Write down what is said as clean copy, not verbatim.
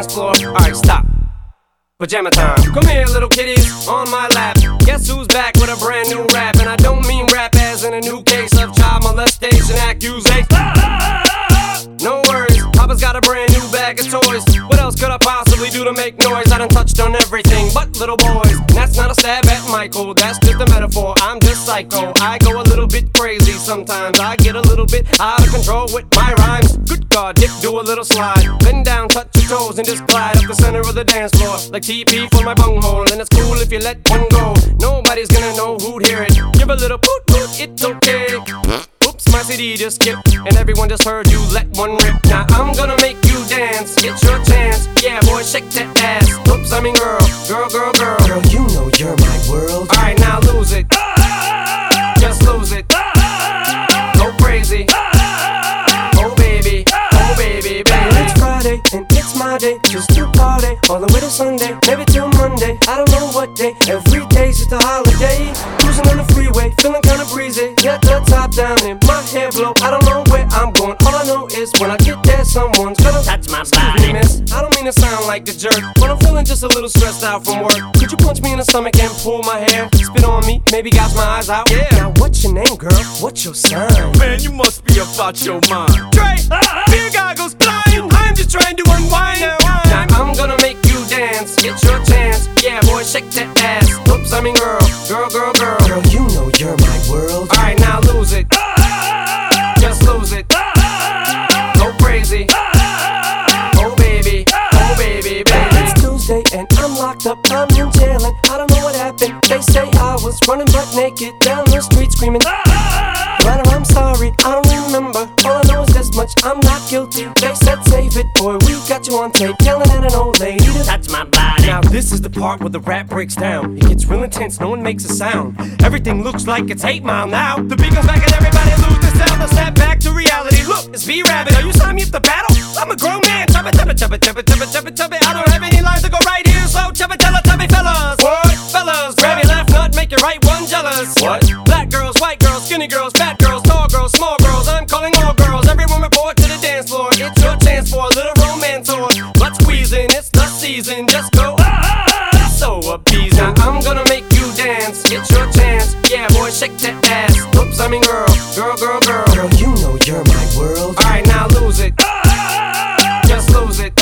dance floor. Alright, stop. Pajama time. Come here, little kitties, on my lap. Guess who's back with a brand new rap? And I don't mean rap as in a new case of child molestation accusation. No worries, Papa's got a brand new bag of toys. What else could I possibly do to make noise? I done touched on everything but little boys. That's not a stab at Michael, that's just a metaphor. I'm just psycho, I go a little bit crazy sometimes. I get a little bit out of control with my rhymes. Good God, Dick, do a little slide. Bend down, touch your toes, and just glide up the center of the dance floor. Like TP for my bunghole, and it's cool if you let one go. Nobody's gonna know who'd hear it. Give a little poot poot, it's okay. Oops, my CD just skipped, and everyone just heard you let one rip. Now I'm gonna make you dance, get your chance. Yeah, boy, shake that ass. Oops, I mean girl, girl, girl, girl. Girl, you know you're my world. Alright, now lose it. Just lose it. Go crazy. Oh baby, baby. It's Friday, and it's my day. Just to party, all the way to Sunday. Maybe till Monday, I don't know what day. Every day's just a holiday. Cruising on the freeway, feeling kinda breezy. Got the top down and my hair blow. I don't know where I'm going, all I know is when I get there, someone's gonna touch my body. Miss, I don't mean to sound like a jerk, but I'm feeling just a little stressed out from work. Could you punch me in the stomach and pull my hair? Spit on me, maybe gouge my eyes out. Yeah. Now what's your name, girl? What's your sign? Man, you must be about your mind. Dre, beer goggles blind. I'm just trying to unwind. Now I'm gonna make you dance, get your chance. Yeah, boy, shake that ass. Oops, I mean girl, girl, girl, girl. Girl, you know you're my world. Alright, now lose it. Just lose it. Go crazy. Oh baby, baby. It's Tuesday and I'm locked up, I'm in jail and I don't know what happened. They say I was running butt naked down the street screaming. But I'm sorry, I don't remember. All I know is this much, I'm not guilty. They said save it, boy, we got you on tape yelling at an old lady to touch my body. Now this is the part where the rap breaks down. It gets real intense, no one makes a sound. Everything looks like it's 8 Mile now. The beat goes back and everybody lose their sound. Let's snap back to reality. Look, it's B-Rabbit. Are you signing me up to battle? I'm a grown man. Chubba, chubba, chubba, chubba, chubba, chubba, chubba. I don't have any lines to go right here, so chubba, tella, chubby fellas. What? Fellas, grab your left nut, make your right one jealous. What? Black girls, white girls, skinny girls, fat girls, tall girls, small girls. I'm calling all girls. Everyone report to the dance floor. It's your chance for a little romance or butt squeezing. It's the season. Just go so appeasing. Now I'm gonna make you dance, get your chance. Yeah, boy, shake that ass. Oops, I mean girl, girl, girl, girl. Girl, you know you're my world. Alright, now lose it. Just lose it.